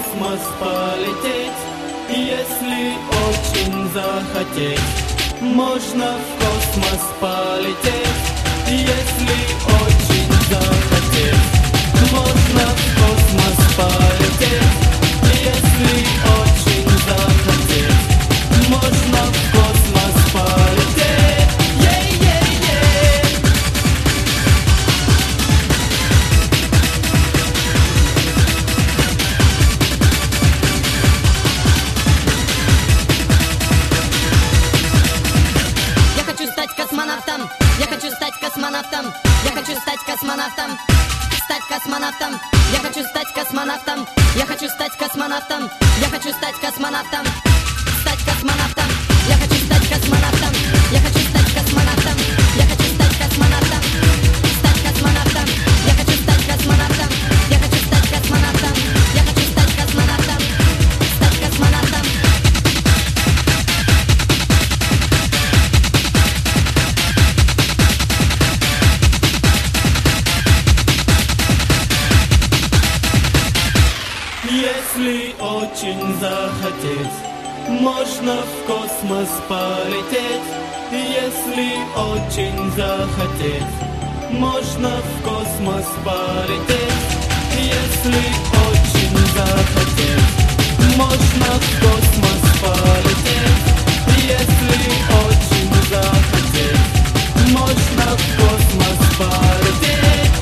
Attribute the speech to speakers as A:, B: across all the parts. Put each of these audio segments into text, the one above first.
A: космос полететь, если очень захотеть. Можно в космос полететь, если очень захотеть. Можно в космос полететь, если очень захотеть. Можно в космос полететь.
B: Я хочу стать космонавтом, я хочу стать космонавтом, я хочу стать космонавтом, стать космонавтом, я хочу стать космонавтом, я хочу стать космонавтом, я хочу стать космонавтом, стать космонавтом, я хочу стать космонавтом, я хочу стать космонавтом, я хочу стать космонавтом, стать космонавтом, я хочу стать космонавтом, я хочу стать космонавтом, я хочу стать космонавтом, стать космонавтом.
A: Если очень захотеть, можно в космос полететь. Если очень захотеть, можно в космос полететь. Если очень захотеть, можно в космос полететь. Если очень захотеть, можно в космос полететь.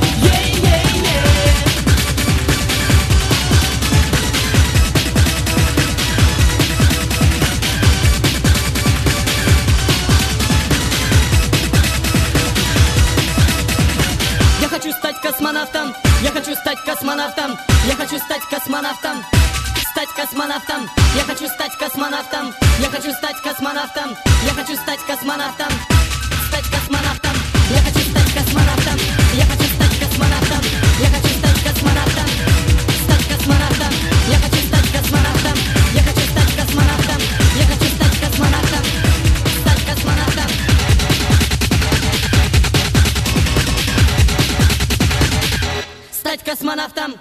B: Я хочу стать космонавтом, я хочу стать космонавтом, я хочу стать космонавтом, стать космонавтом, я хочу стать космонавтом, я хочу стать космонавтом, я хочу стать космонавтом, стать космонавтом, я хочу стать космонавтом, я хочу стать космонавтом, я хочу стать космонавтом, стать космонавтом, я хочу стать космонавтом, я хочу стать космонавтом, я хочу стать космонавтом, стать космонавтом. Стать космонавтом.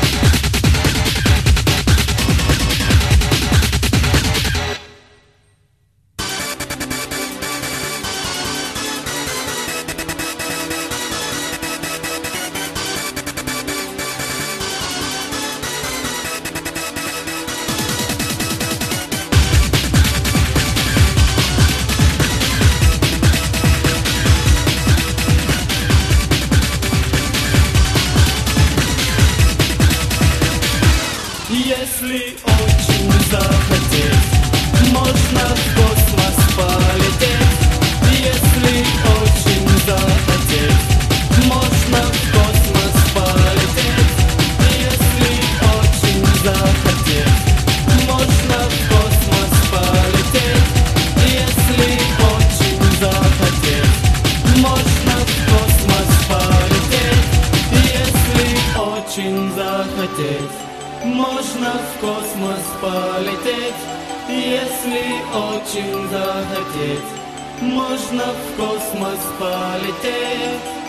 A: Если очень захотеть, можно в космос полететь. Если очень захотеть, можно в космос полететь. Если очень захотеть, можно в космос полететь. Если очень захотеть, можно в космос полететь. Если очень захотеть, можно в космос полететь. Если очень захотеть, можно в космос полететь.